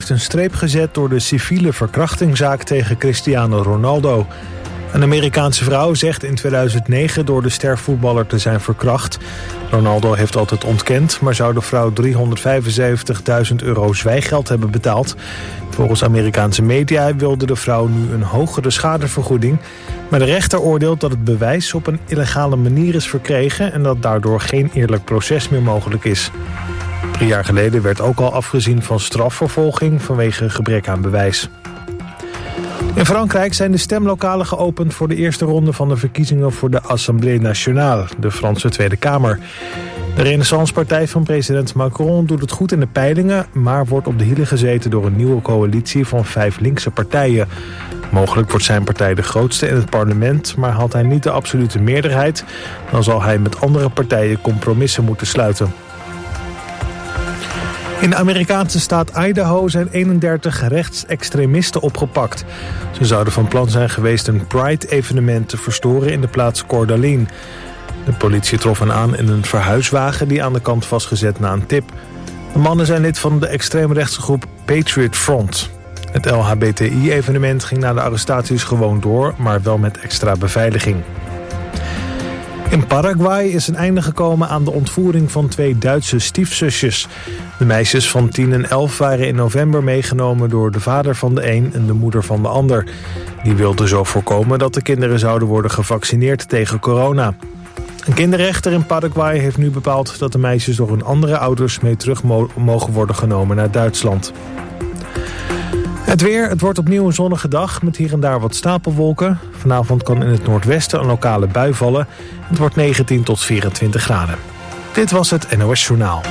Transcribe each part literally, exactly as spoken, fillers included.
heeft een streep gezet door de civiele verkrachtingszaak tegen Cristiano Ronaldo. Een Amerikaanse vrouw zegt in tweeduizend negen door de stervoetballer te zijn verkracht. Ronaldo heeft altijd ontkend, maar zou de vrouw driehonderdvijfenzeventigduizend euro zwijggeld hebben betaald. Volgens Amerikaanse media wilde de vrouw nu een hogere schadevergoeding. Maar de rechter oordeelt dat het bewijs op een illegale manier is verkregen en dat daardoor geen eerlijk proces meer mogelijk is. Drie jaar geleden werd ook al afgezien van strafvervolging vanwege gebrek aan bewijs. In Frankrijk zijn de stemlokalen geopend voor de eerste ronde van de verkiezingen voor de Assemblée Nationale, de Franse Tweede Kamer. De Renaissance-partij van president Macron doet het goed in de peilingen, maar wordt op de hielen gezeten door een nieuwe coalitie van vijf linkse partijen. Mogelijk wordt zijn partij de grootste in het parlement, maar haalt hij niet de absolute meerderheid. Dan zal hij met andere partijen compromissen moeten sluiten. In de Amerikaanse staat Idaho zijn eenendertig rechtsextremisten opgepakt. Ze zouden van plan zijn geweest een Pride-evenement te verstoren in de plaats Coeur d'Alene. De politie trof hen aan in een verhuiswagen die aan de kant was gezet na een tip. De mannen zijn lid van de extreemrechtse groep Patriot Front. Het L H B T I-evenement ging na de arrestaties gewoon door, maar wel met extra beveiliging. In Paraguay is een einde gekomen aan de ontvoering van twee Duitse stiefzusjes. De meisjes van tien en elf waren in november meegenomen door de vader van de een en de moeder van de ander. Die wilden zo voorkomen dat de kinderen zouden worden gevaccineerd tegen corona. Een kinderrechter in Paraguay heeft nu bepaald dat de meisjes door hun andere ouders mee terug mo- mogen worden genomen naar Duitsland. Het weer, het wordt opnieuw een zonnige dag met hier en daar wat stapelwolken. Vanavond kan in het noordwesten een lokale bui vallen. Het wordt negentien tot vierentwintig graden. Dit was het N O S Journaal.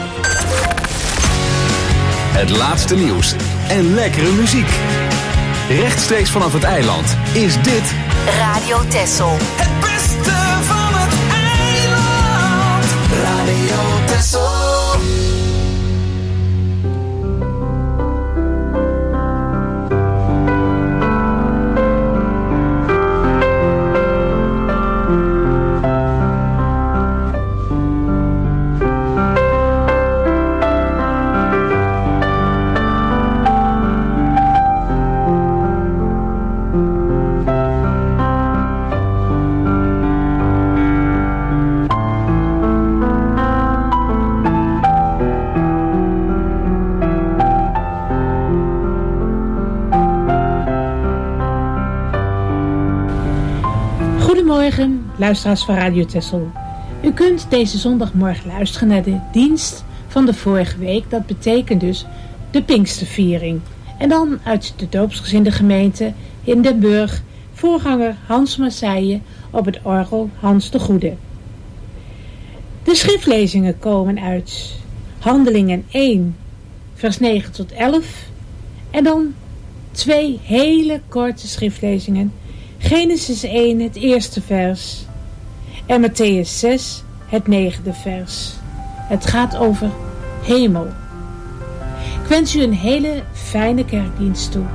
Het laatste nieuws en lekkere muziek. Rechtstreeks vanaf het eiland is dit Radio Texel. Het beste van het eiland. Radio Texel. Goedemorgen, luisteraars van Radio Texel. U kunt deze zondagmorgen luisteren naar de dienst van de vorige week. Dat betekent dus de Pinksterviering. En dan uit de doopsgezinde gemeente in Den Burg, voorganger Hans Marseille op het orgel Hans de Goede. De schriftlezingen komen uit Handelingen één, vers negen tot elf. En dan twee hele korte schriftlezingen. Genesis één, het eerste vers. En Matthäus zes, het negende vers. Het gaat over hemel. Ik wens u een hele fijne kerkdienst toe.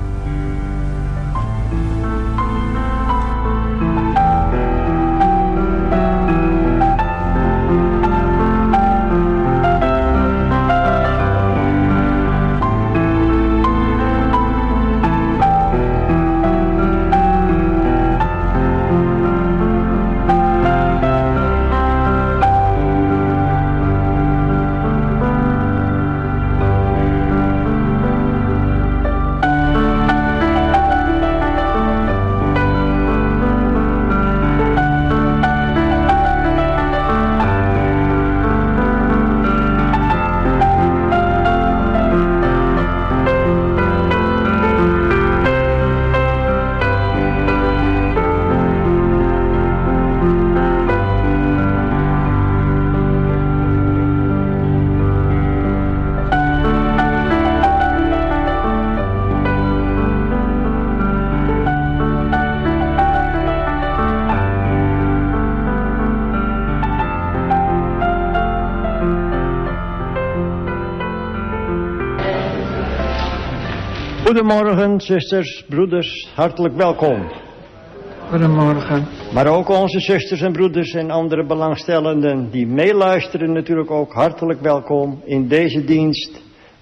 Goedemorgen, zusters, broeders, hartelijk welkom. Goedemorgen. Maar ook onze zusters en broeders en andere belangstellenden die meeluisteren natuurlijk ook hartelijk welkom in deze dienst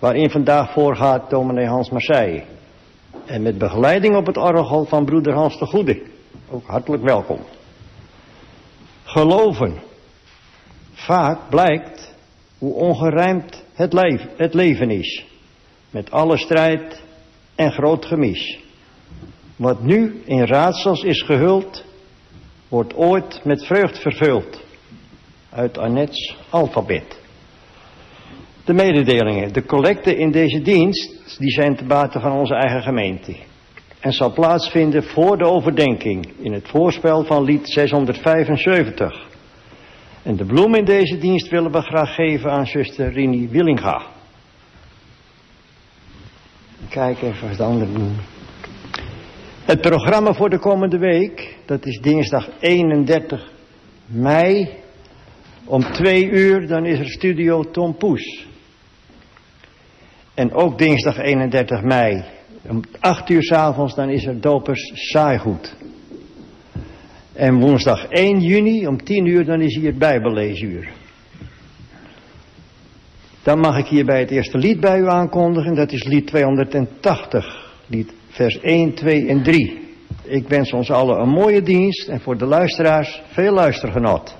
waarin vandaag voorgaat dominee Hans Marseille. En met begeleiding op het orgel van broeder Hans de Goede. Ook hartelijk welkom. Geloven. Vaak blijkt hoe ongerijmd het, leef, het leven is. Met alle strijd en groot gemis. Wat nu in raadsels is gehuld, wordt ooit met vreugd vervuld. Uit Annette's alfabet. De mededelingen. De collecte in deze dienst, die zijn te bate van onze eigen gemeente. En zal plaatsvinden voor de overdenking in het voorspel van lied zeshonderdvijfenzeventig. En de bloem in deze dienst willen we graag geven aan zuster Rini Willinga. Kijk even wat de anderen doen. Het programma voor de komende week, dat is dinsdag eenendertig mei. Om twee uur, dan is er studio Tom Poes. En ook dinsdag eenendertig mei. Om acht uur 's avonds, dan is er dopers Saaigoed. En woensdag één juni om tien uur, dan is hier bijbelleesuur. Dan mag ik hierbij het eerste lied bij u aankondigen. Dat is lied tweehonderdtachtig. Lied vers één, twee en drie. Ik wens ons allen een mooie dienst en voor de luisteraars veel luistergenot.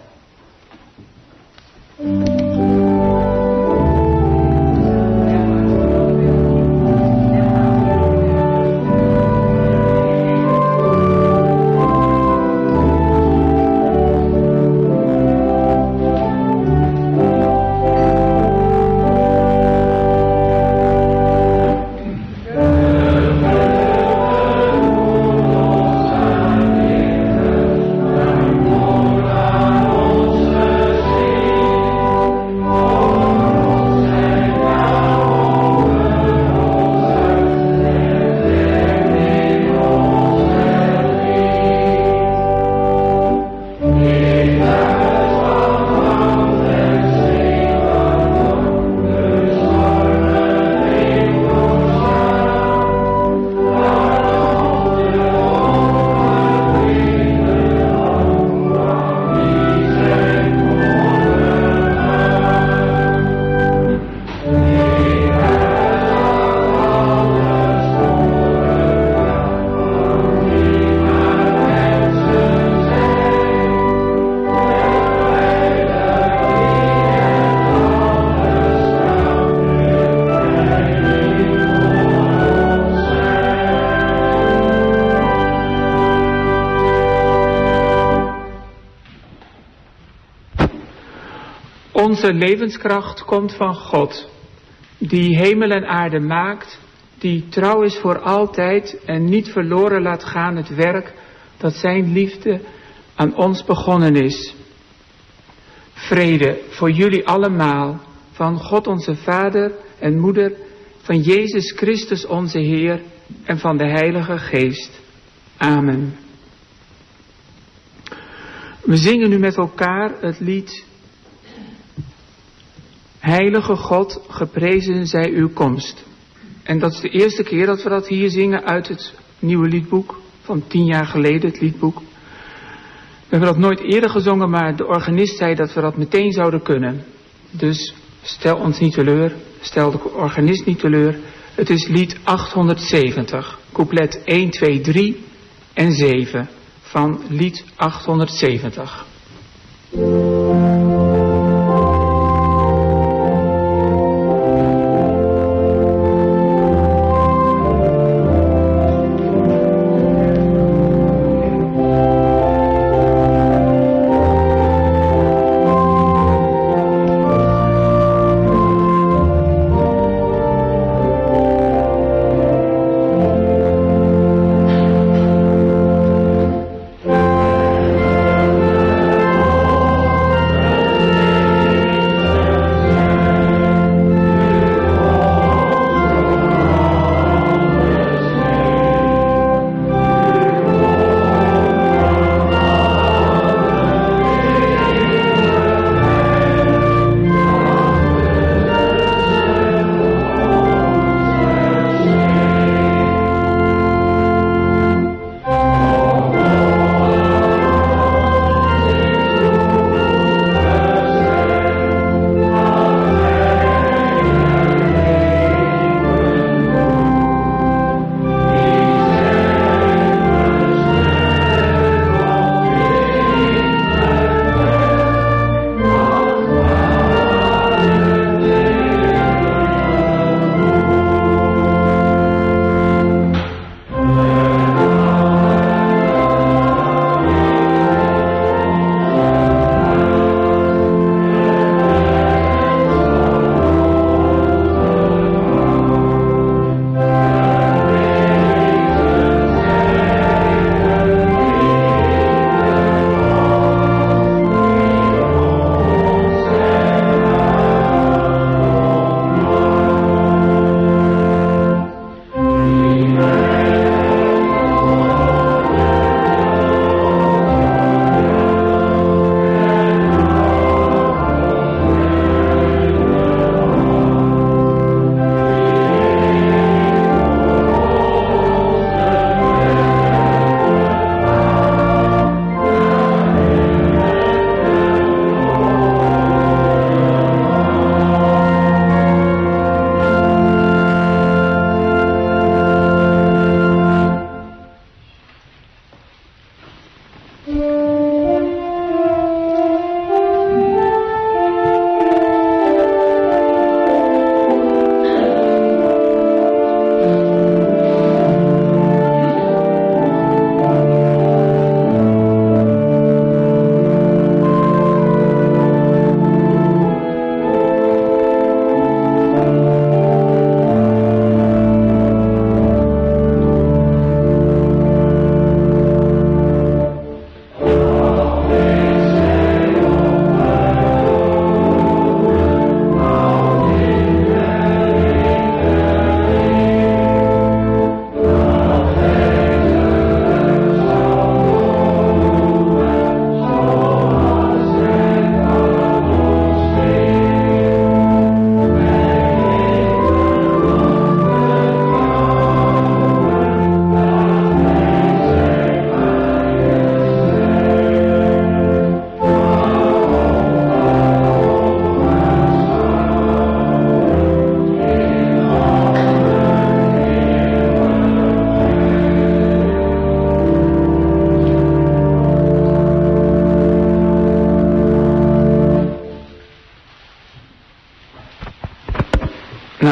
Onze levenskracht komt van God, die hemel en aarde maakt, die trouw is voor altijd en niet verloren laat gaan het werk dat zijn liefde aan ons begonnen is. Vrede voor jullie allemaal, van God onze Vader en Moeder, van Jezus Christus onze Heer en van de Heilige Geest. Amen. We zingen nu met elkaar het lied Heilige God, geprezen zij uw komst. En dat is de eerste keer dat we dat hier zingen uit het nieuwe liedboek van tien jaar geleden, het liedboek. We hebben dat nooit eerder gezongen, maar de organist zei dat we dat meteen zouden kunnen. Dus stel ons niet teleur, stel de organist niet teleur. Het is lied achthonderdzeventig, couplet één, twee, drie en zeven van lied achthonderdzeventig. Oh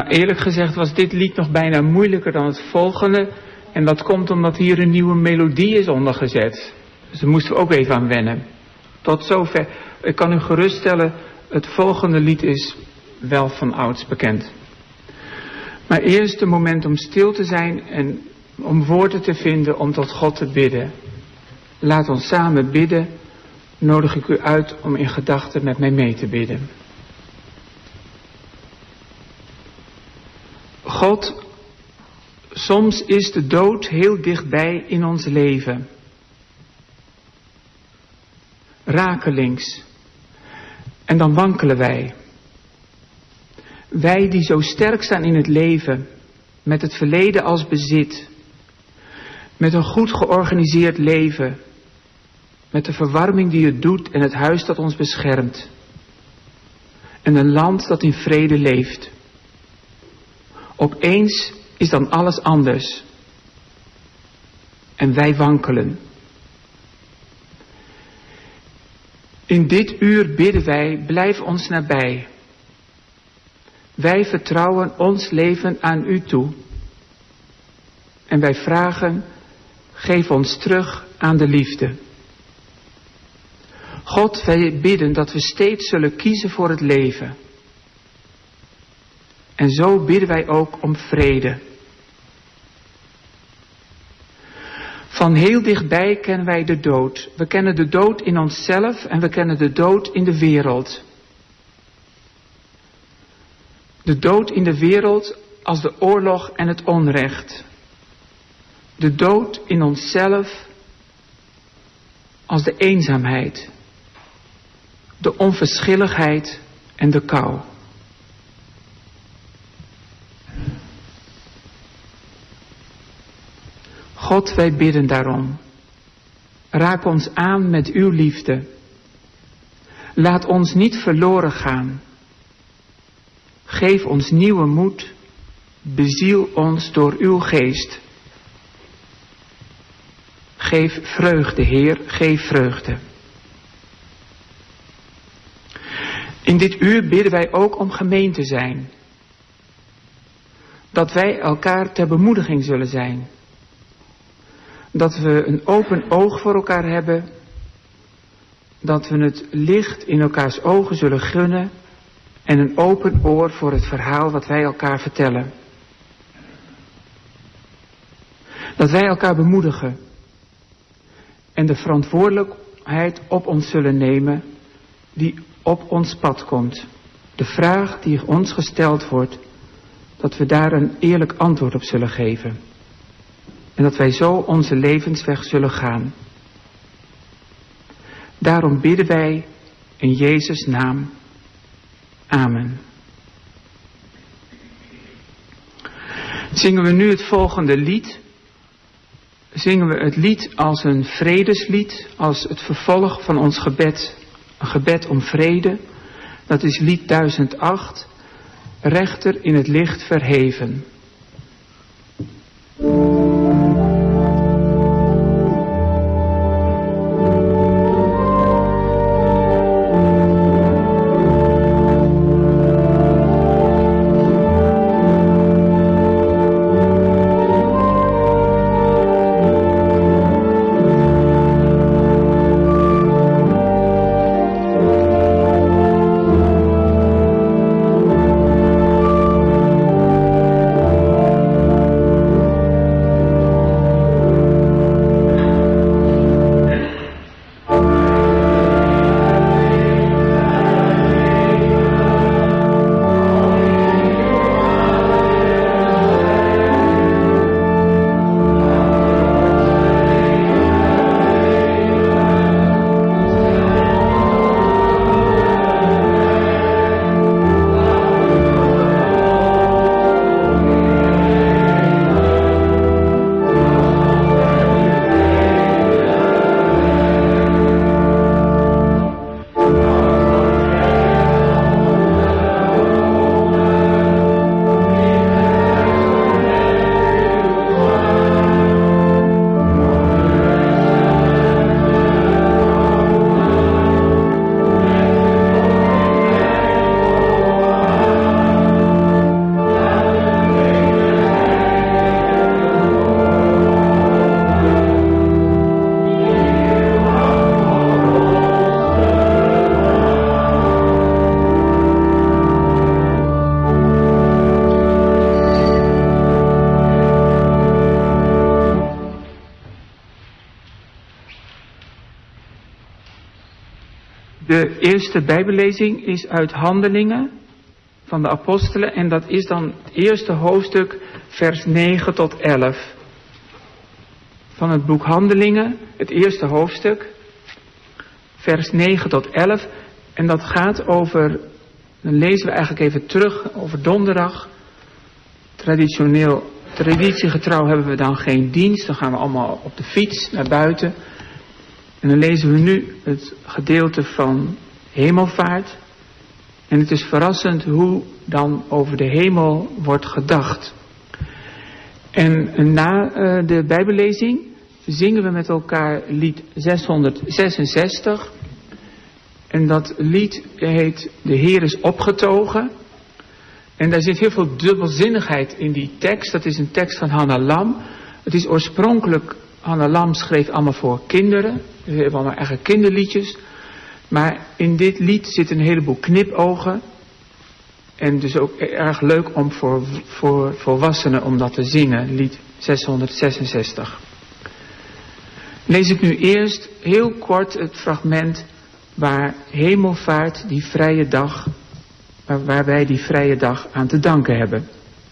eerlijk gezegd was dit lied nog bijna moeilijker dan het volgende. En dat komt omdat hier een nieuwe melodie is ondergezet. Dus daar moesten we ook even aan wennen. Tot zover. Ik kan u geruststellen, het volgende lied is wel van ouds bekend. Maar eerst een moment om stil te zijn en om woorden te vinden om tot God te bidden. Laat ons samen bidden. Nodig ik u uit om in gedachten met mij mee te bidden. God, soms is de dood heel dichtbij in ons leven. Rakelings. En dan wankelen wij. Wij die zo sterk staan in het leven, met het verleden als bezit, met een goed georganiseerd leven, met de verwarming die het doet en het huis dat ons beschermt, en een land dat in vrede leeft. Opeens is dan alles anders. En wij wankelen. In dit uur bidden wij, blijf ons nabij. Wij vertrouwen ons leven aan u toe. En wij vragen, geef ons terug aan de liefde. God, wij bidden dat we steeds zullen kiezen voor het leven. En zo bidden wij ook om vrede. Van heel dichtbij kennen wij de dood. We kennen de dood in onszelf en we kennen de dood in de wereld. De dood in de wereld als de oorlog en het onrecht. De dood in onszelf als de eenzaamheid, de onverschilligheid en de kou. God, wij bidden daarom. Raak ons aan met uw liefde. Laat ons niet verloren gaan. Geef ons nieuwe moed. Beziel ons door uw geest. Geef vreugde, Heer, geef vreugde. In dit uur bidden wij ook om gemeente zijn. Dat wij elkaar ter bemoediging zullen zijn. Dat we een open oog voor elkaar hebben. Dat we het licht in elkaars ogen zullen gunnen. En een open oor voor het verhaal wat wij elkaar vertellen. Dat wij elkaar bemoedigen. En de verantwoordelijkheid op ons zullen nemen die op ons pad komt. De vraag die ons gesteld wordt, dat we daar een eerlijk antwoord op zullen geven. En dat wij zo onze levensweg zullen gaan. Daarom bidden wij in Jezus' naam. Amen. Zingen we nu het volgende lied. Zingen we het lied als een vredeslied, als het vervolg van ons gebed. Een gebed om vrede. Dat is lied duizend acht. Rechter in het licht verheven. Thank De eerste Bijbellezing is uit Handelingen van de Apostelen en dat is dan het eerste hoofdstuk, vers negen tot elf. Van het boek Handelingen, het eerste hoofdstuk, vers negen tot elf. En dat gaat over, dan lezen we eigenlijk even terug over donderdag. Traditioneel, traditiegetrouw hebben we dan geen dienst, dan gaan we allemaal op de fiets naar buiten. En dan lezen we nu het gedeelte van hemelvaart. En het is verrassend hoe dan over de hemel wordt gedacht. En na uh, de Bijbellezing zingen we met elkaar lied zeshonderdzesenzestig. En dat lied heet De Heer is opgetogen. En daar zit heel veel dubbelzinnigheid in die tekst. Dat is een tekst van Hannah Lam. Het is oorspronkelijk, Hannah Lam schreef allemaal voor kinderen. We hebben allemaal eigen kinderliedjes. Maar in dit lied zitten een heleboel knipogen. En dus ook erg leuk om voor, voor volwassenen om dat te zingen. Lied zeshonderdzesenzestig. Lees ik nu eerst heel kort het fragment waar hemelvaart, die vrije dag, waar, waar wij die vrije dag aan te danken hebben.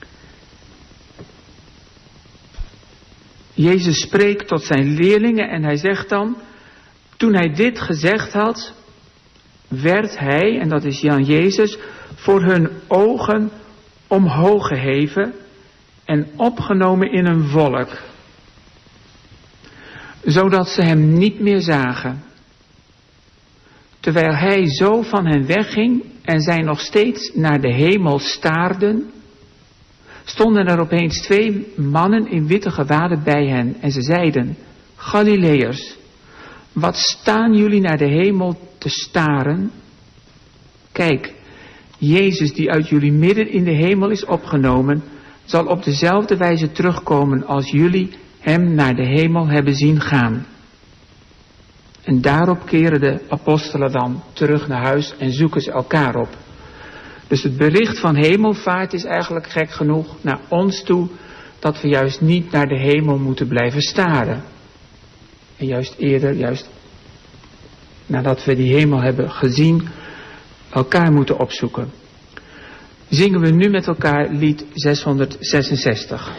Jezus spreekt tot zijn leerlingen en hij zegt dan, toen hij dit gezegd had, werd hij, en dat is Jan Jezus, voor hun ogen omhoog geheven en opgenomen in een wolk, zodat ze hem niet meer zagen. Terwijl hij zo van hen wegging en zij nog steeds naar de hemel staarden, stonden er opeens twee mannen in witte gewaden bij hen en ze zeiden, Galileërs, wat staan jullie naar de hemel te staren? Kijk, Jezus die uit jullie midden in de hemel is opgenomen, zal op dezelfde wijze terugkomen als jullie hem naar de hemel hebben zien gaan. En daarop keren de apostelen dan terug naar huis en zoeken ze elkaar op. Dus het bericht van hemelvaart is eigenlijk gek genoeg naar ons toe, dat we juist niet naar de hemel moeten blijven staren. En juist eerder, juist nadat we die hemel hebben gezien, elkaar moeten opzoeken. Zingen we nu met elkaar lied zeshonderdzesenzestig.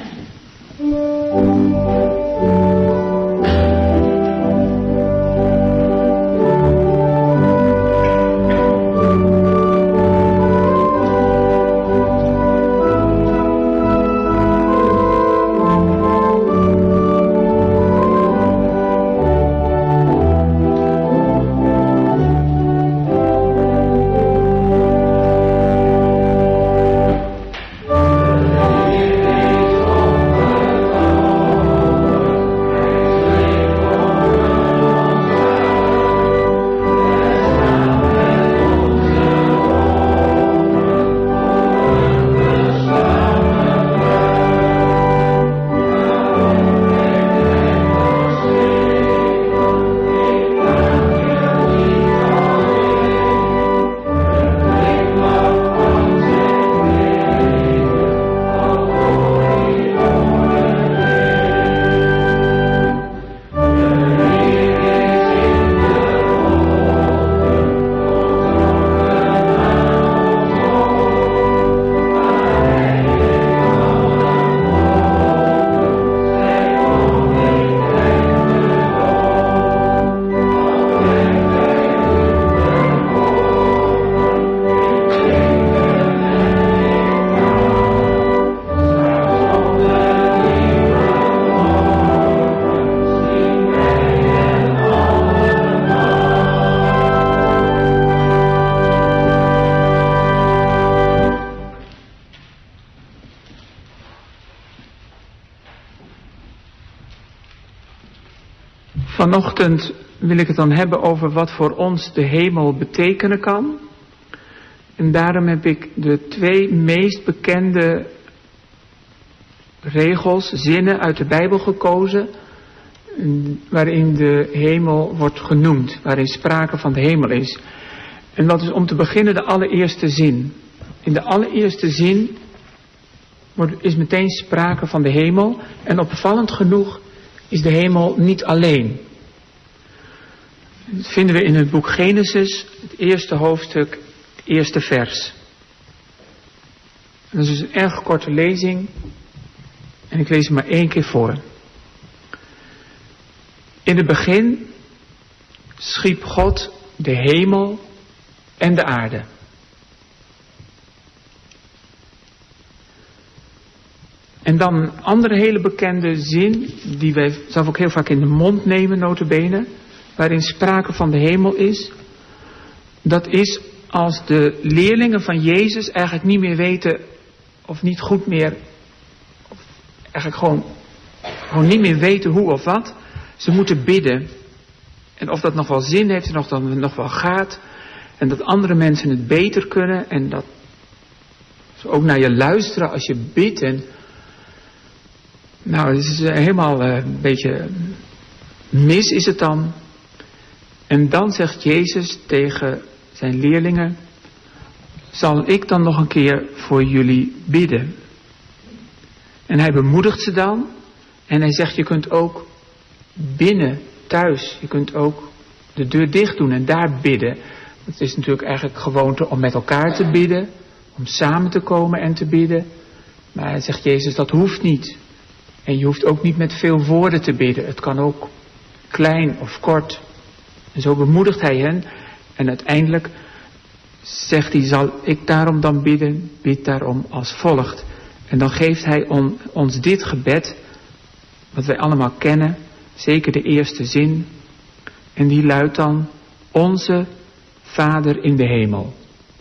Vanochtend wil ik het dan hebben over wat voor ons de hemel betekenen kan. En daarom heb ik de twee meest bekende regels, zinnen uit de Bijbel gekozen, waarin de hemel wordt genoemd, waarin sprake van de hemel is. En dat is om te beginnen de allereerste zin. In de allereerste zin wordt, is meteen sprake van de hemel en opvallend genoeg is de hemel niet alleen. Dat vinden we in het boek Genesis, het eerste hoofdstuk, het eerste vers. Dat is dus een erg korte lezing en ik lees hem maar één keer voor. In het begin schiep God de hemel en de aarde. En dan een andere hele bekende zin, die wij zelf ook heel vaak in de mond nemen, nota bene, waarin sprake van de hemel is. Dat is als de leerlingen van Jezus eigenlijk niet meer weten, of niet goed meer, of eigenlijk gewoon, gewoon niet meer weten hoe of wat. Ze moeten bidden. En of dat nog wel zin heeft en of dat nog wel gaat. En dat andere mensen het beter kunnen. En dat ze ook naar je luisteren als je bidt. En nou, het is helemaal uh, een beetje mis is het dan. En dan zegt Jezus tegen zijn leerlingen: zal ik dan nog een keer voor jullie bidden? En hij bemoedigt ze dan. En hij zegt, je kunt ook binnen, thuis, je kunt ook de deur dicht doen en daar bidden. Het is natuurlijk eigenlijk gewoonte om met elkaar te bidden. Om samen te komen en te bidden. Maar hij zegt Jezus, dat hoeft niet. En je hoeft ook niet met veel woorden te bidden. Het kan ook klein of kort. En zo bemoedigt hij hen. En uiteindelijk zegt hij, zal ik daarom dan bidden? Bid daarom als volgt. En dan geeft hij on, ons dit gebed, wat wij allemaal kennen. Zeker de eerste zin. En die luidt dan, onze Vader in de hemel.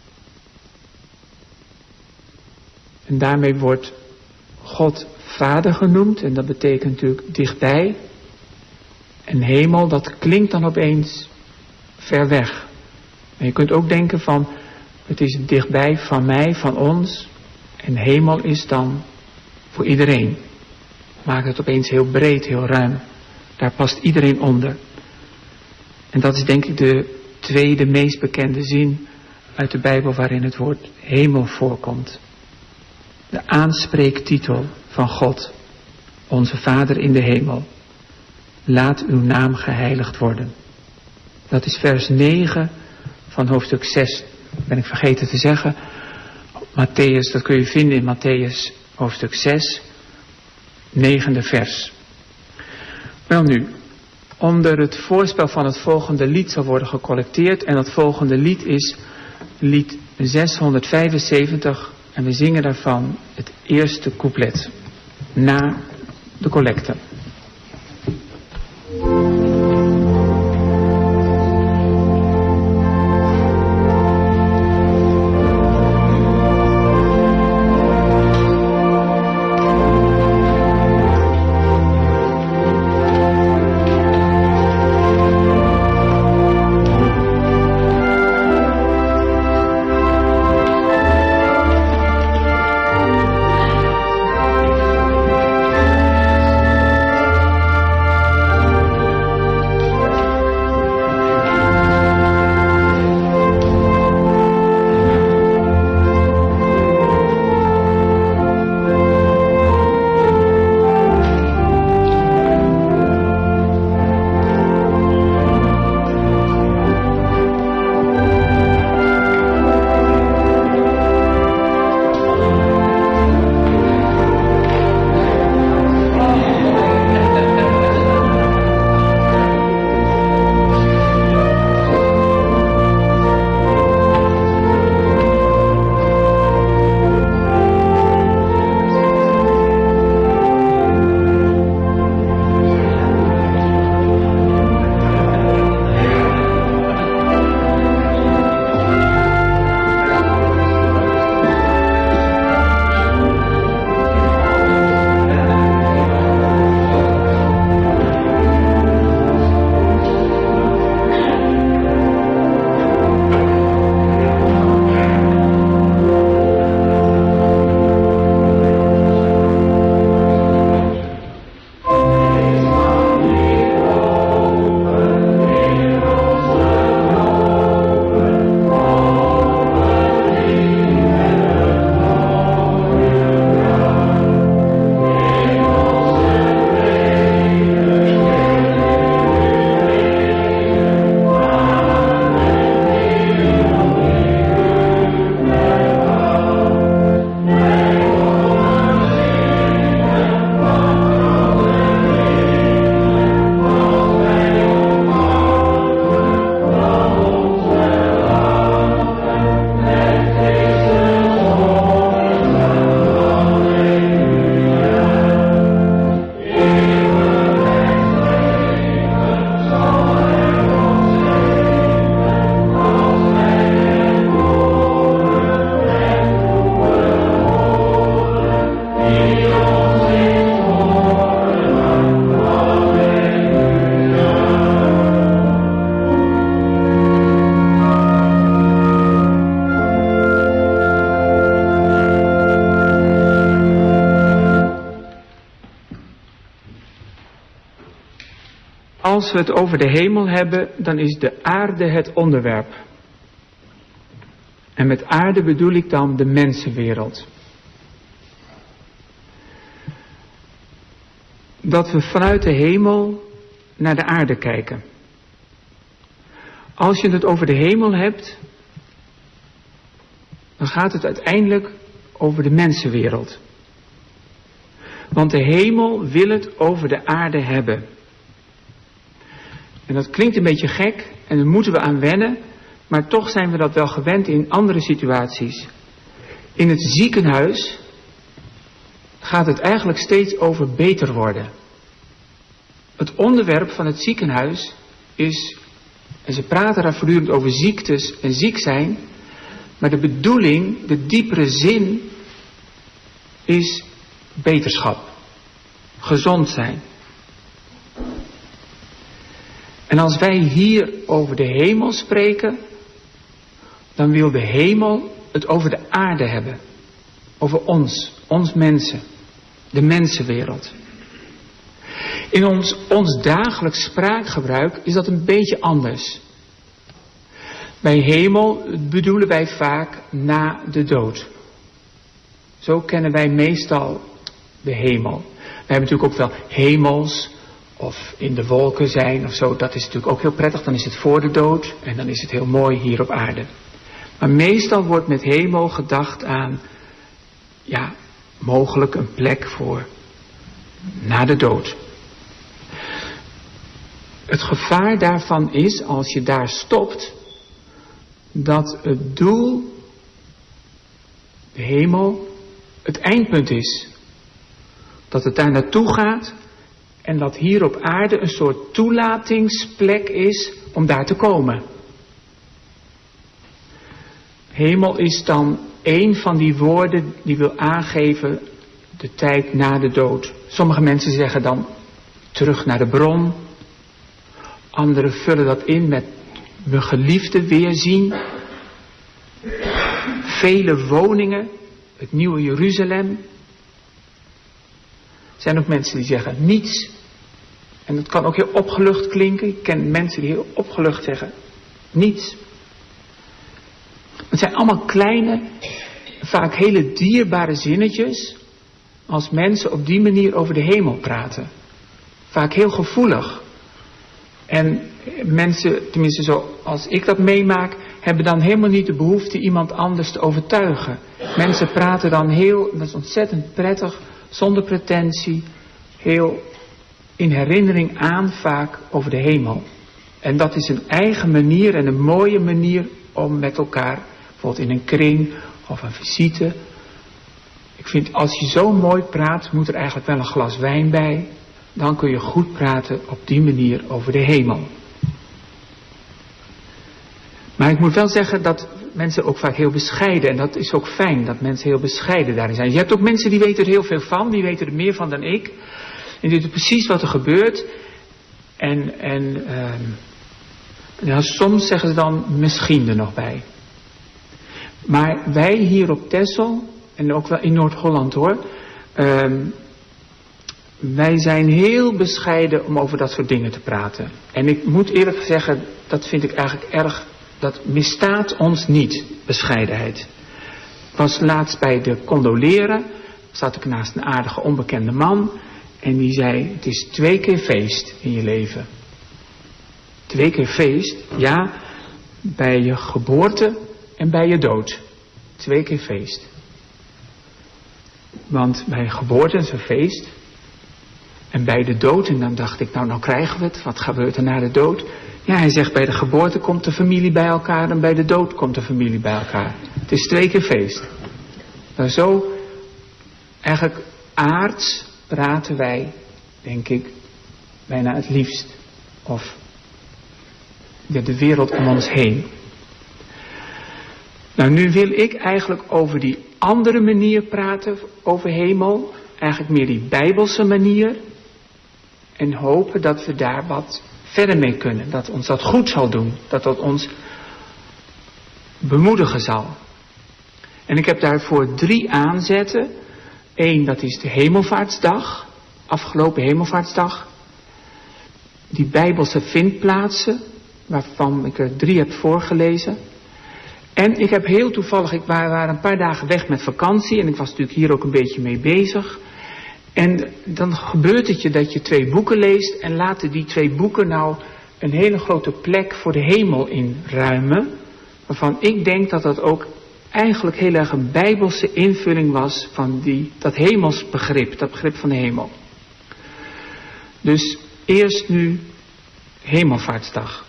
En daarmee wordt God Vader genoemd. En dat betekent natuurlijk dichtbij. En hemel, dat klinkt dan opeens ver weg. En je kunt ook denken van, het is dichtbij van mij, van ons. En hemel is dan voor iedereen. Maakt het opeens heel breed, heel ruim. Daar past iedereen onder. En dat is denk ik de tweede meest bekende zin uit de Bijbel waarin het woord hemel voorkomt. De aanspreektitel van God. Onze Vader in de hemel. Laat uw naam geheiligd worden. Dat is vers negen van hoofdstuk zes. Ben ik vergeten te zeggen. Matthäus, dat kun je vinden in Matthäus hoofdstuk zes. Negende vers. Wel nu, onder het voorspel van het volgende lied zal worden gecollecteerd. En dat volgende lied is lied zeshonderdvijfenzeventig. En we zingen daarvan het eerste couplet. Na de collecte. Als we het over de hemel hebben, dan is de aarde het onderwerp. En met aarde bedoel ik dan de mensenwereld. Dat we vanuit de hemel naar de aarde kijken. Als je het over de hemel hebt, dan gaat het uiteindelijk over de mensenwereld. Want de hemel wil het over de aarde hebben. En dat klinkt een beetje gek en daar moeten we aan wennen, maar toch zijn we dat wel gewend in andere situaties. In het ziekenhuis gaat het eigenlijk steeds over beter worden. Het onderwerp van het ziekenhuis is, en ze praten daar voortdurend over ziektes en ziek zijn, maar de bedoeling, de diepere zin, is beterschap. Gezond zijn. En als wij hier over de hemel spreken, dan wil de hemel het over de aarde hebben. Over ons, ons mensen, de mensenwereld. In ons, ons dagelijks spraakgebruik is dat een beetje anders. Bij hemel bedoelen wij vaak na de dood. Zo kennen wij meestal de hemel. We hebben natuurlijk ook wel hemels of in de wolken zijn of zo. Dat is natuurlijk ook heel prettig. Dan is het voor de dood en dan is het heel mooi hier op aarde. Maar meestal wordt met hemel gedacht aan, ja, mogelijk een plek voor na de dood. Het gevaar daarvan is, als je daar stopt, dat het doel, de hemel, het eindpunt is. Dat het daar naartoe gaat en dat hier op aarde een soort toelatingsplek is om daar te komen. Hemel is dan één van die woorden die wil aangeven de tijd na de dood. Sommige mensen zeggen dan terug naar de bron. Anderen vullen dat in met mijn geliefde weerzien. Vele woningen, het nieuwe Jeruzalem. Er zijn ook mensen die zeggen niets. En dat kan ook heel opgelucht klinken. Ik ken mensen die heel opgelucht zeggen niets. Het zijn allemaal kleine, vaak hele dierbare zinnetjes als mensen op die manier over de hemel praten. Vaak heel gevoelig. En mensen, tenminste zoals ik dat meemaak, hebben dan helemaal niet de behoefte iemand anders te overtuigen. Mensen praten dan heel, dat is ontzettend prettig, zonder pretentie, heel in herinnering aan vaak over de hemel. En dat is een eigen manier en een mooie manier om met elkaar, bijvoorbeeld in een kring of een visite. Ik vind als je zo mooi praat, moet er eigenlijk wel een glas wijn bij. Dan kun je goed praten op die manier over de hemel. Maar ik moet wel zeggen dat mensen ook vaak heel bescheiden, en dat is ook fijn dat mensen heel bescheiden daarin zijn. Je hebt ook mensen die weten er heel veel van, die weten er meer van dan ik. En die weten precies wat er gebeurt. En, en uh, ja, soms zeggen ze dan misschien er nog bij. Maar wij hier op Texel, en ook wel in Noord-Holland hoor, uh, wij zijn heel bescheiden om over dat soort dingen te praten. En ik moet eerlijk zeggen, dat vind ik eigenlijk erg, dat misstaat ons niet, bescheidenheid. Ik was laatst bij de condoleren, zat ik naast een aardige onbekende man en die zei, het is twee keer feest in je leven. Twee keer feest, ja, bij je geboorte en bij je dood. Twee keer feest. Want bij je geboorte is een feest. En bij de dood, en dan dacht ik, nou, nou krijgen we het. Wat gebeurt er na de dood? Ja, hij zegt, bij de geboorte komt de familie bij elkaar en bij de dood komt de familie bij elkaar. Het is twee keer feest. Nou, zo eigenlijk aards praten wij, denk ik, bijna het liefst. Of de, de wereld om ons heen. Nou, nu wil ik eigenlijk over die andere manier praten, over hemel. Eigenlijk meer die bijbelse manier. En hopen dat we daar wat verder mee kunnen. Dat ons dat goed zal doen. Dat dat ons bemoedigen zal. En ik heb daarvoor drie aanzetten. Eén, dat is de Hemelvaartsdag. Afgelopen Hemelvaartsdag. die Bijbelse vindplaatsen, waarvan ik er drie heb voorgelezen. En ik heb heel toevallig, ik waren een paar dagen weg met vakantie en ik was natuurlijk hier ook een beetje mee bezig. En dan gebeurt het je dat je twee boeken leest en laten die twee boeken nou een hele grote plek voor de hemel inruimen. Waarvan ik denk dat dat ook eigenlijk heel erg een Bijbelse invulling was van die, dat hemelsbegrip, dat begrip van de hemel. Dus eerst nu Hemelvaartsdag.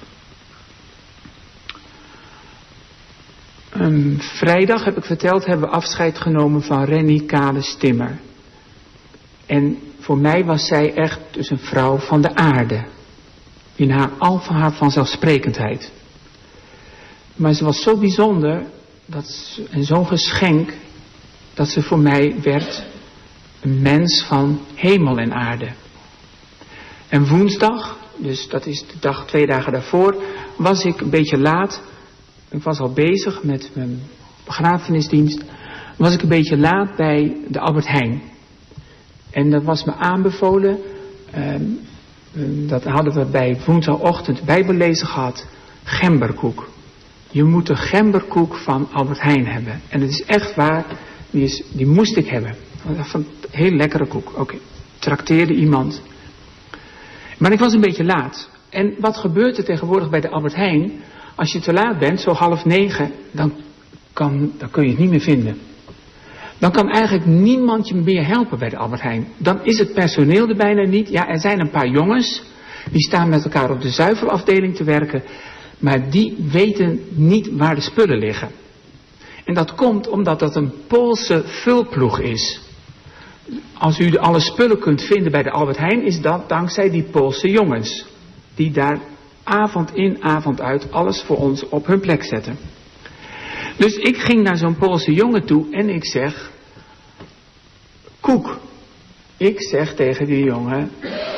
Um, vrijdag, heb ik verteld, hebben we afscheid genomen van Rennie Kales Timmer. En voor mij was zij echt dus een vrouw van de aarde. In haar, al van haar vanzelfsprekendheid. Maar ze was zo bijzonder dat ze, en zo'n geschenk, dat ze voor mij werd een mens van hemel en aarde. En woensdag, dus dat is de dag twee dagen daarvoor, was ik een beetje laat. Ik was al bezig met mijn begrafenisdienst. Was ik een beetje laat bij de Albert Heijn. En dat was me aanbevolen. Uh, dat hadden we bij woensdagochtend bijbellezen gehad. Gemberkoek. Je moet de gemberkoek van Albert Heijn hebben. En het is echt waar. Die, is, die moest ik hebben. Van heel lekkere koek. Oké. Okay. Trakteerde iemand. Maar ik was een beetje laat. En wat gebeurt er tegenwoordig bij de Albert Heijn? Als je te laat bent, zo half negen, dan, kan, dan kun je het niet meer vinden. Dan kan eigenlijk niemand je meer helpen bij de Albert Heijn. Dan is het personeel er bijna niet. Ja, er zijn een paar jongens, die staan met elkaar op de zuivelafdeling te werken. Maar die weten niet waar de spullen liggen. En dat komt omdat dat een Poolse vulploeg is. Als u alle spullen kunt vinden bij de Albert Heijn, is dat dankzij die Poolse jongens. Die daar avond in, avond uit alles voor ons op hun plek zetten. Dus ik ging naar zo'n Poolse jongen toe en ik zeg, koek. Ik zeg tegen die jongen,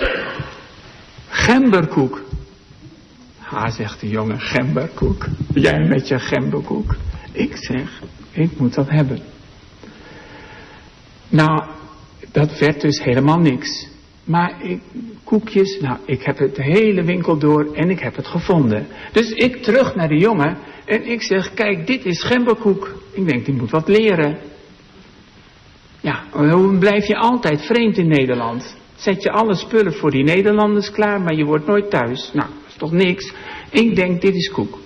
gemberkoek. Ha, zegt de jongen, gemberkoek. Jij met je gemberkoek. Ik zeg, ik moet dat hebben. Nou, dat werd dus helemaal niks. Maar ik, koekjes, nou, ik heb het de hele winkel door en ik heb het gevonden. Dus ik terug naar de jongen en ik zeg, kijk, dit is gemberkoek. Ik denk, die moet wat leren. Ja, dan blijf je altijd vreemd in Nederland. Zet je alle spullen voor die Nederlanders klaar, maar je wordt nooit thuis. Nou, dat is toch niks. Ik denk, dit is koek.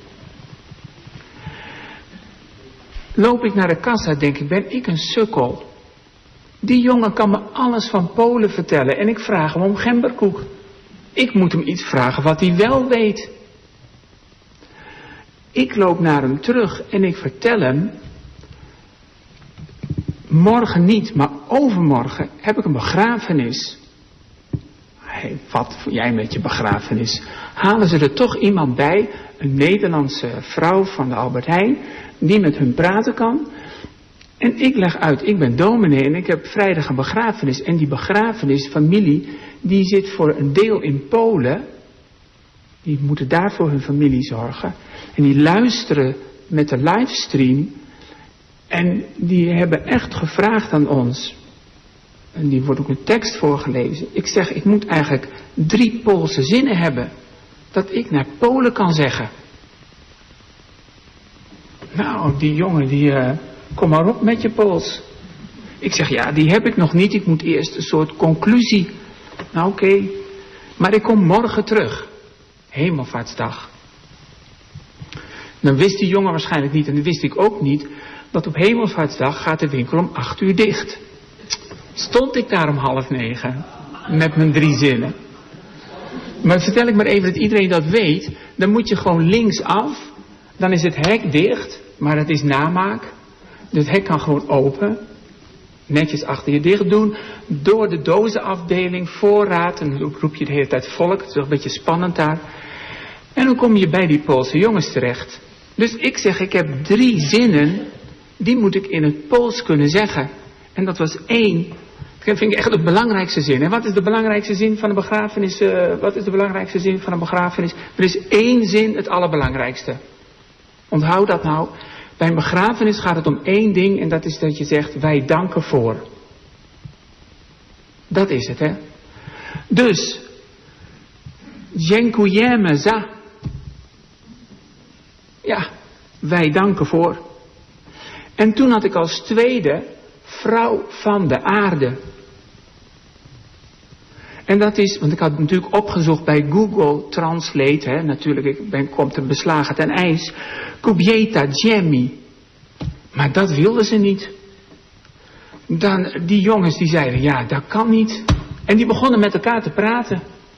Loop ik naar de kassa, denk ik, ben ik een sukkel. Die jongen kan me alles van Polen vertellen en ik vraag hem om gemberkoek. Ik moet hem iets vragen wat hij wel weet. Ik loop naar hem terug en ik vertel hem, morgen niet, maar overmorgen heb ik een begrafenis. Hey, wat voor jij met je begrafenis? Halen ze er toch iemand bij, een Nederlandse vrouw van de Albert Heijn, die met hun praten kan? En ik leg uit, ik ben dominee en ik heb vrijdag een begrafenis. En die begrafenisfamilie, die zit voor een deel in Polen. Die moeten daar voor hun familie zorgen. En die luisteren met de livestream. En die hebben echt gevraagd aan ons. En die wordt ook een tekst voorgelezen. Ik zeg, ik moet eigenlijk drie Poolse zinnen hebben. Dat ik naar Polen kan zeggen. Nou, die jongen die... Uh, Kom maar op met je Pools. Ik zeg, ja, die heb ik nog niet. Ik moet eerst een soort conclusie. Nou, oké. Okay. Maar ik kom morgen terug. Hemelvaartsdag. Dan wist die jongen waarschijnlijk niet, en dat wist ik ook niet, dat op Hemelvaartsdag gaat de winkel om acht uur dicht. Stond ik daar om half negen. Met mijn drie zinnen. Maar vertel ik maar even dat iedereen dat weet. Dan moet je gewoon linksaf. Dan is het hek dicht. Maar het is namaak. Dus het hek kan gewoon open. Netjes achter je dicht doen. Door de dozenafdeling, voorraad. En dan roep je de hele tijd volk. Het is toch een beetje spannend daar. En dan kom je bij die Poolse jongens terecht. Dus ik zeg, ik heb drie zinnen. Die moet ik in het Pools kunnen zeggen. En dat was één. Dat vind ik echt de belangrijkste zin. En wat is de belangrijkste zin van een begrafenis? Uh, wat is de belangrijkste zin van een begrafenis? Er is één zin het allerbelangrijkste. Onthoud dat nou. Bij een begrafenis gaat het om één ding. En dat is dat je zegt, wij danken voor. Dat is het, hè. Dus, Dziękujemy za. Ja, wij danken voor. En toen had ik als tweede vrouw van de aarde. En dat is, want ik had natuurlijk opgezocht bij Google Translate, hè, natuurlijk, ik ben, komt een beslagen ten ijs. Kobieta Djemi. Maar dat wilden ze niet. Dan, die jongens die zeiden, ja, dat kan niet. En die begonnen met elkaar te praten.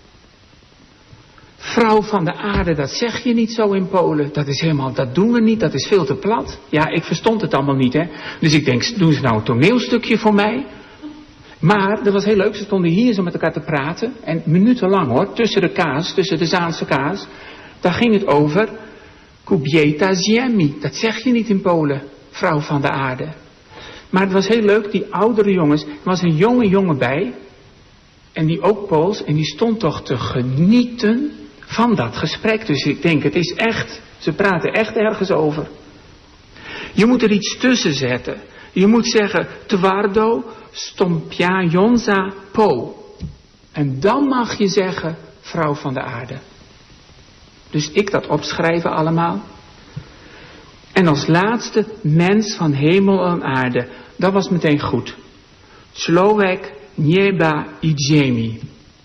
Vrouw van de aarde, dat zeg je niet zo in Polen. Dat is helemaal, dat doen we niet, dat is veel te plat. Ja, ik verstond het allemaal niet, hè. Dus ik denk, doen ze nou een toneelstukje voor mij? Maar, dat was heel leuk, ze stonden hier zo met elkaar te praten. En minutenlang hoor, tussen de kaas, tussen de Zaanse kaas. Daar ging het over, Kobieta Ziemi. Dat zeg je niet in Polen, vrouw van de aarde. Maar het was heel leuk, die oudere jongens. Er was een jonge jongen bij. En die ook Pools. En die stond toch te genieten van dat gesprek. Dus ik denk, het is echt, ze praten echt ergens over. Je moet er iets tussen zetten. Je moet zeggen, twardo stompiajonza po. En dan mag je zeggen, vrouw van de aarde. Dus ik dat opschrijven allemaal. En als laatste, mens van hemel en aarde. Dat was meteen goed. Človek nieba i ziemi.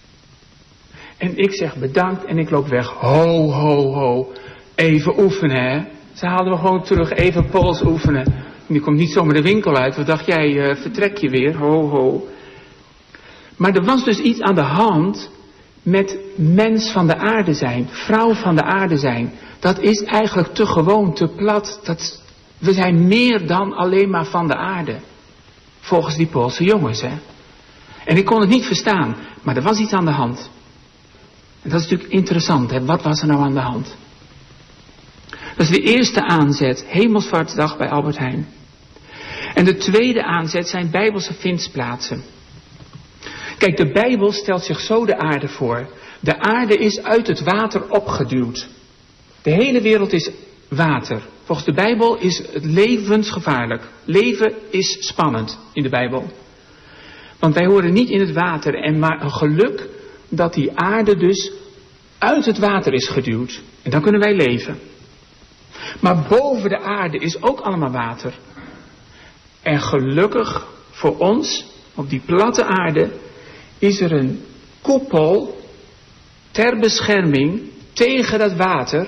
En ik zeg bedankt en ik loop weg. Ho, ho, ho. Even oefenen, hè. Ze haalden we gewoon terug, even Pools oefenen. En die komt niet zomaar de winkel uit. Wat dacht jij, uh, vertrek je weer? Ho, ho. Maar er was dus iets aan de hand met mens van de aarde zijn. Vrouw van de aarde zijn. Dat is eigenlijk te gewoon, te plat. Dat, we zijn meer dan alleen maar van de aarde. Volgens die Poolse jongens, hè. En ik kon het niet verstaan. Maar er was iets aan de hand. En dat is natuurlijk interessant, hè. Wat was er nou aan de hand? Dat is de eerste aanzet. Hemelsvaartsdag bij Albert Heijn. En de tweede aanzet zijn Bijbelse vindplaatsen. Kijk, de Bijbel stelt zich zo de aarde voor. De aarde is uit het water opgeduwd. De hele wereld is water. Volgens de Bijbel is het levensgevaarlijk. Leven is spannend in de Bijbel. Want wij horen niet in het water. En maar een geluk dat die aarde dus uit het water is geduwd. En dan kunnen wij leven. Maar boven de aarde is ook allemaal water. En gelukkig voor ons, op die platte aarde, is er een koepel ter bescherming tegen dat water.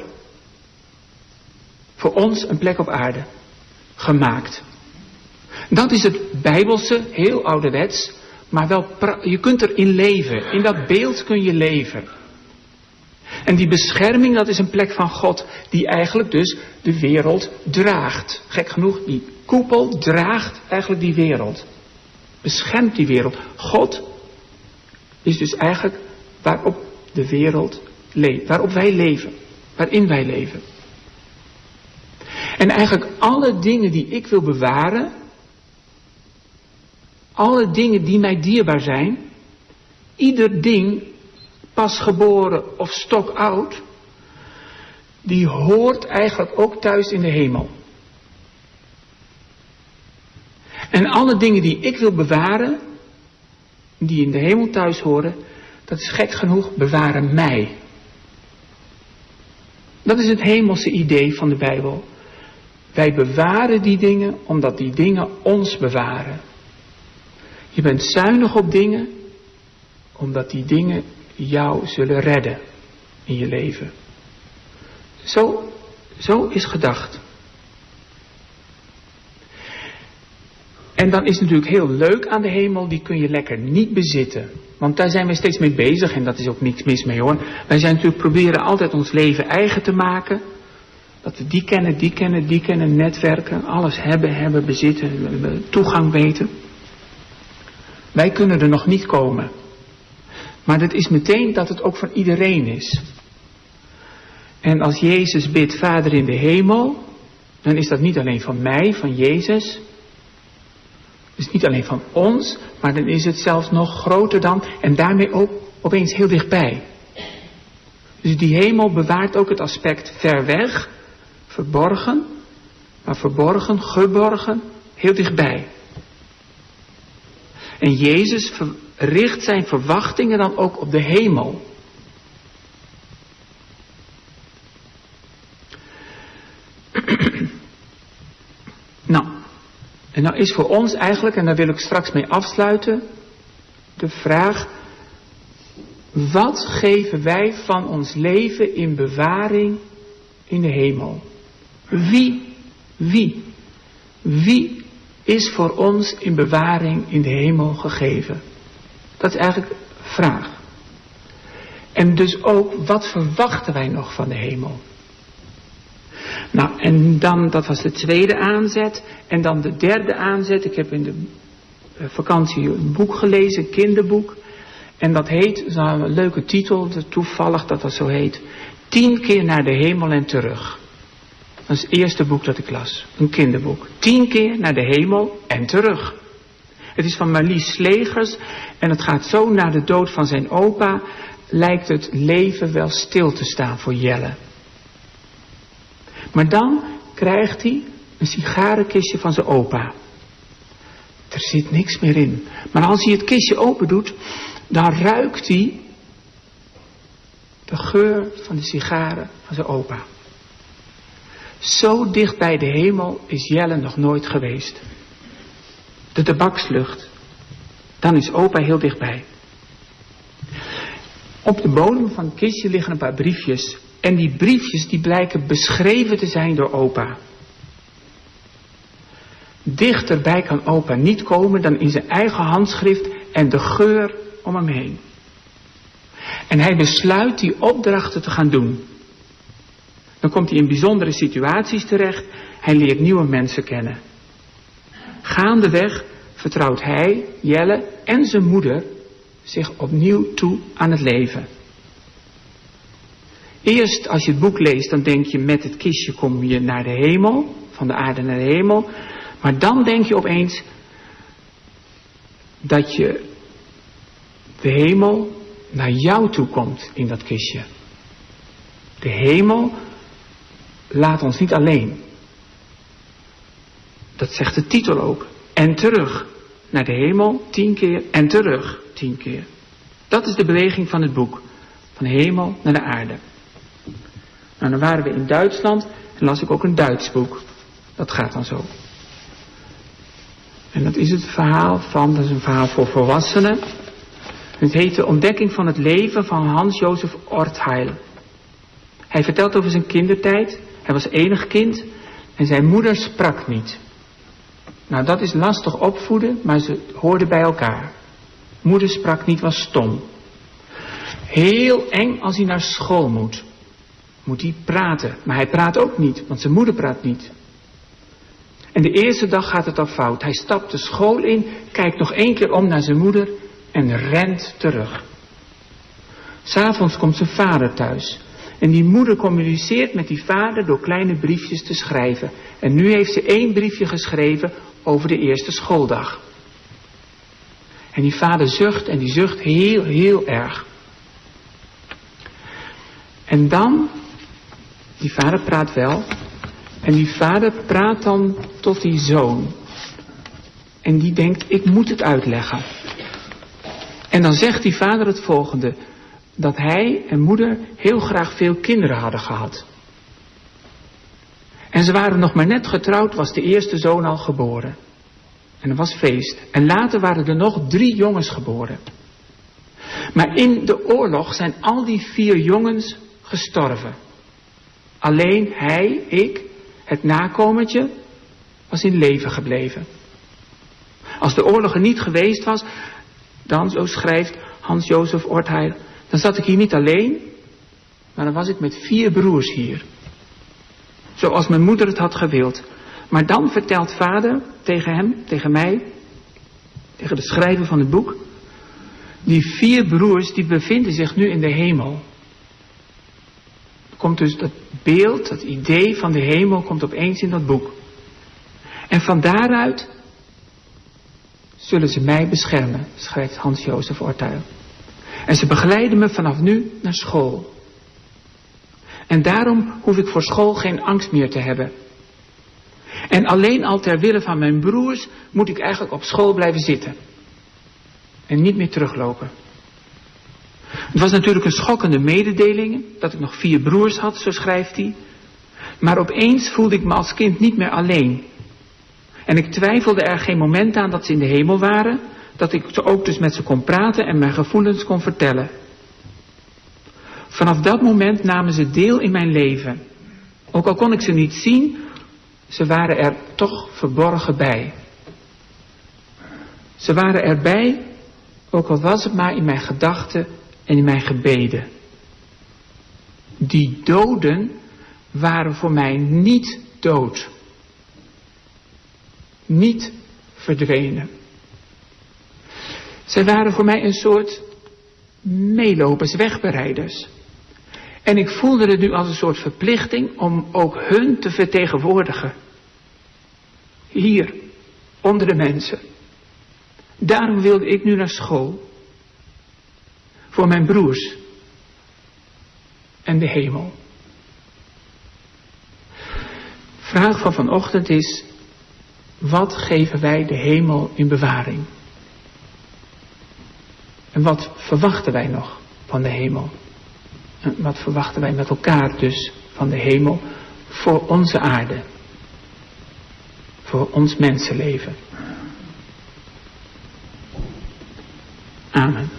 Voor ons een plek op aarde. Gemaakt. Dat is het Bijbelse, heel ouderwets, maar wel, pra- je kunt erin leven. In dat beeld kun je leven. En die bescherming, dat is een plek van God, die eigenlijk dus de wereld draagt. Gek genoeg, die koepel draagt eigenlijk die wereld. Beschermt die wereld. God is dus eigenlijk waarop de wereld leeft. Waarop wij leven. Waarin wij leven. En eigenlijk alle dingen die ik wil bewaren, alle dingen die mij dierbaar zijn, ieder ding, pas geboren of stokoud, die hoort eigenlijk ook thuis in de hemel. En alle dingen die ik wil bewaren, die in de hemel thuis horen, dat is gek genoeg, bewaren mij. Dat is het hemelse idee van de Bijbel. Wij bewaren die dingen omdat die dingen ons bewaren. Je bent zuinig op dingen omdat die dingen jou zullen redden in je leven. Zo, zo is gedacht. En dan is het natuurlijk heel leuk aan de hemel, die kun je lekker niet bezitten. Want daar zijn we steeds mee bezig en dat is ook niks mis mee hoor. Wij zijn natuurlijk proberen altijd ons leven eigen te maken. Dat we die kennen, die kennen, die kennen, netwerken, alles hebben, hebben, bezitten, toegang weten. Wij kunnen er nog niet komen. Maar dat is meteen dat het ook van iedereen is. En als Jezus bidt, Vader in de hemel, dan is dat niet alleen van mij, van Jezus. Het is niet alleen van ons, maar dan is het zelfs nog groter dan en daarmee ook opeens heel dichtbij. Dus die hemel bewaart ook het aspect ver weg, verborgen, maar verborgen, geborgen, heel dichtbij. En Jezus richt zijn verwachtingen dan ook op de hemel. En nou is voor ons eigenlijk, en daar wil ik straks mee afsluiten, de vraag: wat geven wij van ons leven in bewaring in de hemel? Wie, wie, wie is voor ons in bewaring in de hemel gegeven? Dat is eigenlijk de vraag. En dus ook, wat verwachten wij nog van de hemel? Nou, en dan, dat was de tweede aanzet. En dan de derde aanzet. Ik heb in de vakantie een boek gelezen, een kinderboek. En dat heet, dat is een leuke titel, toevallig dat dat zo heet. Tien keer naar de hemel en terug. Dat is het eerste boek dat ik las. Een kinderboek. Tien keer naar de hemel en terug. Het is van Marlies Slegers. En het gaat zo: na de dood van zijn opa lijkt het leven wel stil te staan voor Jelle. Maar dan krijgt hij een sigarenkistje van zijn opa. Er zit niks meer in. Maar als hij het kistje open doet, dan ruikt hij de geur van de sigaren van zijn opa. Zo dicht bij de hemel is Jelle nog nooit geweest. De tabakslucht. Dan is opa heel dichtbij. Op de bodem van het kistje liggen een paar briefjes. En die briefjes die blijken beschreven te zijn door opa. Dichterbij kan opa niet komen dan in zijn eigen handschrift en de geur om hem heen. En hij besluit die opdrachten te gaan doen. Dan komt hij in bijzondere situaties terecht. Hij leert nieuwe mensen kennen. Gaandeweg vertrouwt hij, Jelle en zijn moeder zich opnieuw toe aan het leven. Eerst als je het boek leest, dan denk je: met het kistje kom je naar de hemel, van de aarde naar de hemel. Maar dan denk je opeens dat je de hemel naar jou toe komt in dat kistje. De hemel laat ons niet alleen. Dat zegt de titel ook. En terug naar de hemel tien keer en terug tien keer. Dat is de beweging van het boek. Van de hemel naar de aarde. Nou, dan waren we in Duitsland en las ik ook een Duits boek. Dat gaat dan zo. En dat is het verhaal van, dat is een verhaal voor volwassenen. Het heet De ontdekking van het leven van Hans-Josef Ortheil. Hij vertelt over zijn kindertijd. Hij was enig kind en zijn moeder sprak niet. Nou, dat is lastig opvoeden, maar ze hoorden bij elkaar. Moeder sprak niet, was stom. Heel eng als hij naar school moet. Moet hij praten, maar hij praat ook niet, want zijn moeder praat niet. En de eerste dag gaat het al fout. Hij stapt de school in, kijkt nog één keer om naar zijn moeder en rent terug. 'S Avonds komt zijn vader thuis. En die moeder communiceert met die vader door kleine briefjes te schrijven. En nu heeft ze één briefje geschreven over de eerste schooldag. En die vader zucht en die zucht heel, heel erg. En dan, die vader praat wel. En die vader praat dan tot die zoon. En die denkt: ik moet het uitleggen. En dan zegt die vader het volgende: dat hij en moeder heel graag veel kinderen hadden gehad. En ze waren nog maar net getrouwd, was de eerste zoon al geboren. En er was feest. En later waren er nog drie jongens geboren. Maar in de oorlog zijn al die vier jongens gestorven. Alleen hij, ik, het nakomertje, was in leven gebleven. Als de oorlog er niet geweest was, dan, zo schrijft Hans-Josef Ortheil, dan zat ik hier niet alleen, maar dan was ik met vier broers hier. Zoals mijn moeder het had gewild. Maar dan vertelt vader tegen hem, tegen mij, tegen de schrijver van het boek, die vier broers die bevinden zich nu in de hemel. Er komt dus dat beeld, dat idee van de hemel komt opeens in dat boek. En van daaruit zullen ze mij beschermen, schrijft Hans-Josef Ortheil. En ze begeleiden me vanaf nu naar school. En daarom hoef ik voor school geen angst meer te hebben. En alleen al ter wille van mijn broers moet ik eigenlijk op school blijven zitten. En niet meer teruglopen. Het was natuurlijk een schokkende mededeling dat ik nog vier broers had, zo schrijft hij. Maar opeens voelde ik me als kind niet meer alleen. En ik twijfelde er geen moment aan dat ze in de hemel waren, dat ik ook dus met ze kon praten en mijn gevoelens kon vertellen. Vanaf dat moment namen ze deel in mijn leven. Ook al kon ik ze niet zien, ze waren er toch verborgen bij. Ze waren erbij, ook al was het maar in mijn gedachten en in mijn gebeden. Die doden waren voor mij niet dood. Niet verdwenen. Zij waren voor mij een soort meelopers, wegbereiders. En ik voelde het nu als een soort verplichting om ook hun te vertegenwoordigen. Hier, onder de mensen. Daarom wilde ik nu naar school. Voor mijn broers. En de hemel. Vraag van vanochtend is: wat geven wij de hemel in bewaring? En wat verwachten wij nog van de hemel? En wat verwachten wij met elkaar dus van de hemel voor onze aarde? Voor ons mensenleven. Amen.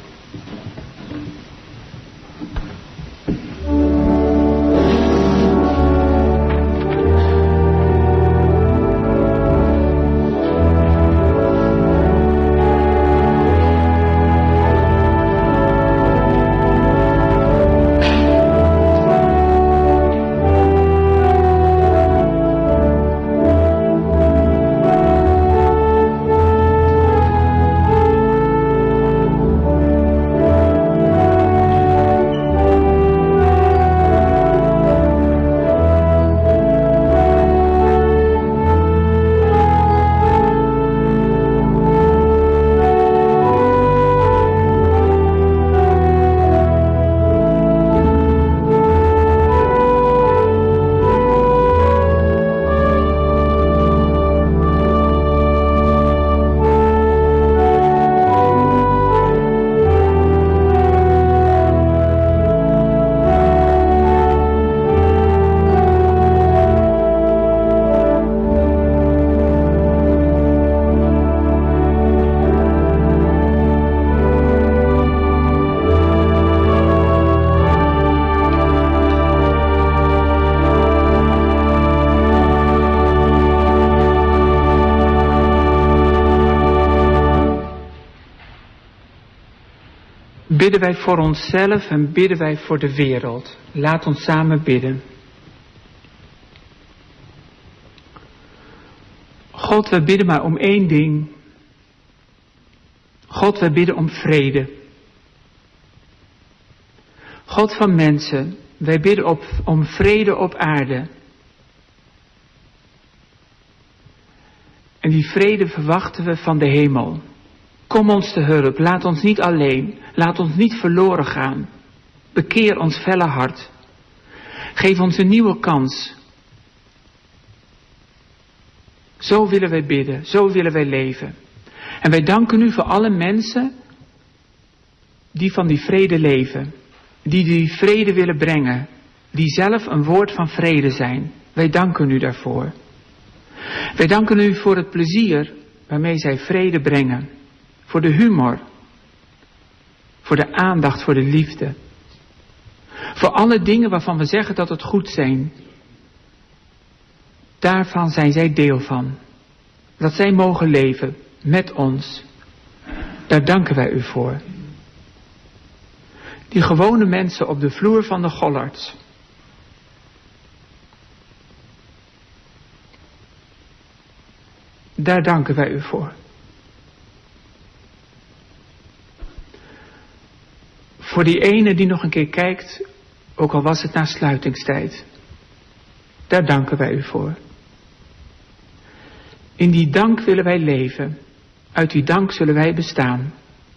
Bidden wij voor onszelf en bidden wij voor de wereld. Laat ons samen bidden. God, we bidden maar om één ding. God, we bidden om vrede. God van mensen, wij bidden op, om vrede op aarde. En die vrede verwachten we van de hemel. Kom ons te hulp, laat ons niet alleen, laat ons niet verloren gaan. Bekeer ons felle hart. Geef ons een nieuwe kans. Zo willen wij bidden, zo willen wij leven. En wij danken u voor alle mensen die van die vrede leven. Die die vrede willen brengen. Die zelf een woord van vrede zijn. Wij danken u daarvoor. Wij danken u voor het plezier waarmee zij vrede brengen. Voor de humor. Voor de aandacht, voor de liefde. Voor alle dingen waarvan we zeggen dat het goed zijn. Daarvan zijn zij deel van. Dat zij mogen leven met ons. Daar danken wij u voor. Die gewone mensen op de vloer van de Gollards. Daar danken wij u voor. Voor die ene die nog een keer kijkt, ook al was het na sluitingstijd. Daar danken wij u voor. In die dank willen wij leven. Uit die dank zullen wij bestaan.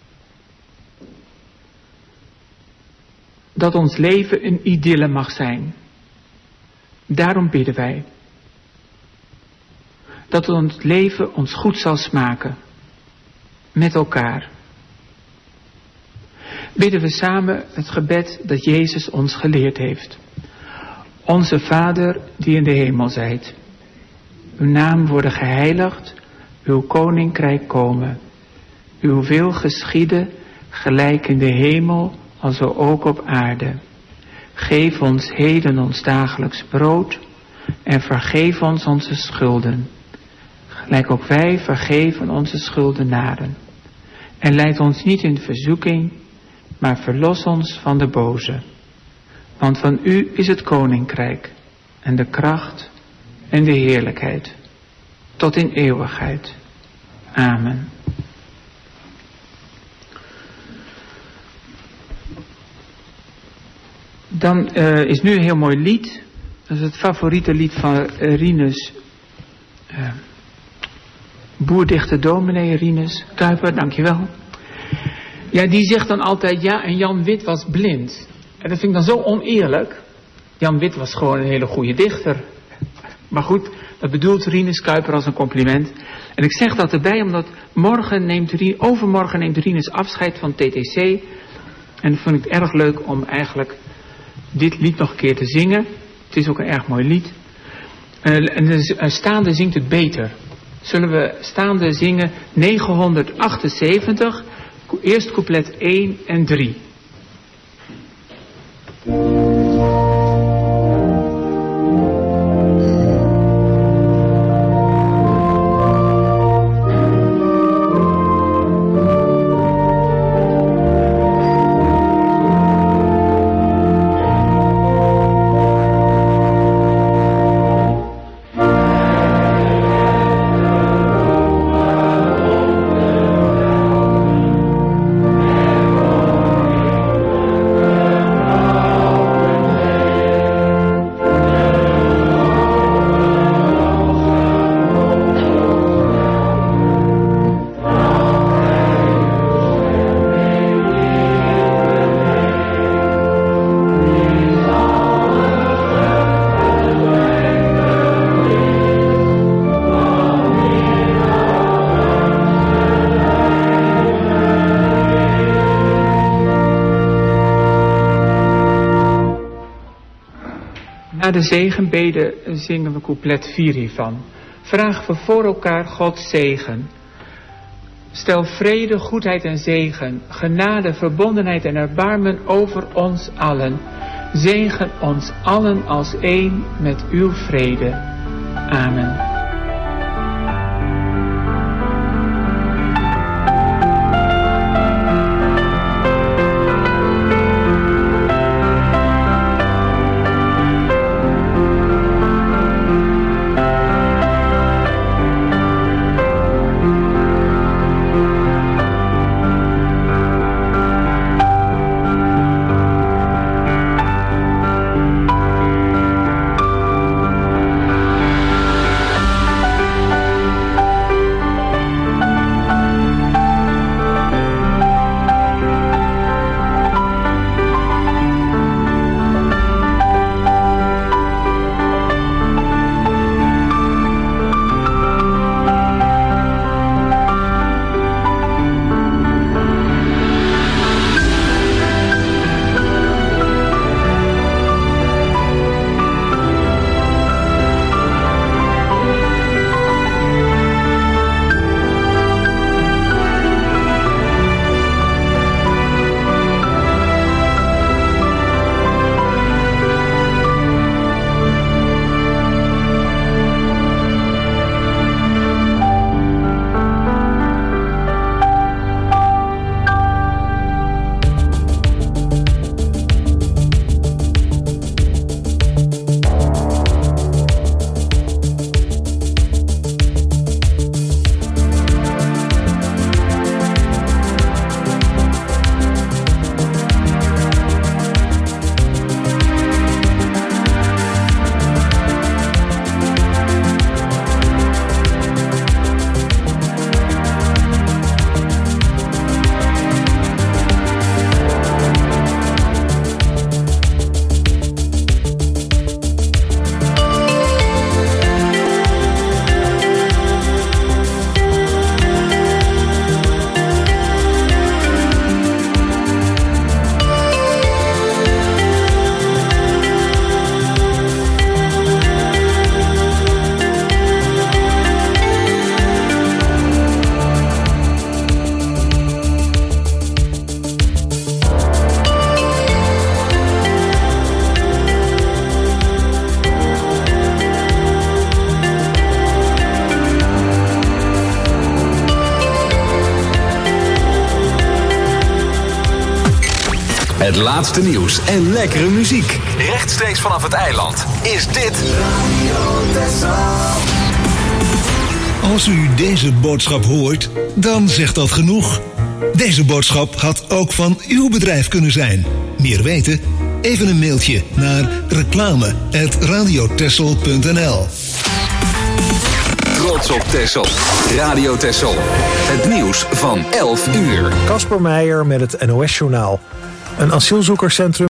Dat ons leven een idylle mag zijn. Daarom bidden wij. Dat ons leven ons goed zal smaken. Met elkaar. Bidden we samen het gebed dat Jezus ons geleerd heeft. Onze Vader die in de hemel zijt. Uw naam worden geheiligd, uw koninkrijk komen. Uw wil geschieden, gelijk in de hemel, alzo ook op aarde. Geef ons heden ons dagelijks brood en vergeef ons onze schulden, gelijk ook wij vergeven onze schuldenaren. En leid ons niet in verzoeking, maar verlos ons van de boze. Want van u is het koninkrijk en de kracht en de heerlijkheid, tot in eeuwigheid. Amen. Dan uh, is nu een heel mooi lied. Dat is het favoriete lied van uh, Rinus, uh, boerdichter dominee Rinus Kuiper, dankjewel. Ja, die zegt dan altijd, ja, en Jan Wit was blind. En dat vind ik dan zo oneerlijk. Jan Wit was gewoon een hele goede dichter. Maar goed, dat bedoelt Rinus Kuiper als een compliment. En ik zeg dat erbij, omdat morgen neemt, overmorgen neemt Rinus afscheid van T T C. En dat vond ik erg leuk om eigenlijk dit lied nog een keer te zingen. Het is ook een erg mooi lied. Uh, en de uh, staande zingt het beter. Zullen we staande zingen negenhonderdachtenzeventig, eerst couplet één en drie. Na de zegenbede zingen we couplet vier hiervan. Vragen we voor elkaar Gods zegen. Stel vrede, goedheid en zegen, genade, verbondenheid en erbarmen over ons allen. Zegen ons allen als één met uw vrede. Amen. laatste nieuws en lekkere muziek. Rechtstreeks vanaf het eiland is dit Radio Texel. Als u deze boodschap hoort, dan zegt dat genoeg. Deze boodschap had ook van uw bedrijf kunnen zijn. Meer weten? Even een mailtje naar reclame at radiotexel punt n l. Trots op Texel. Radio Texel. Het nieuws van elf uur. Casper Meijer met het N O S-journaal. Een asielzoekerscentrum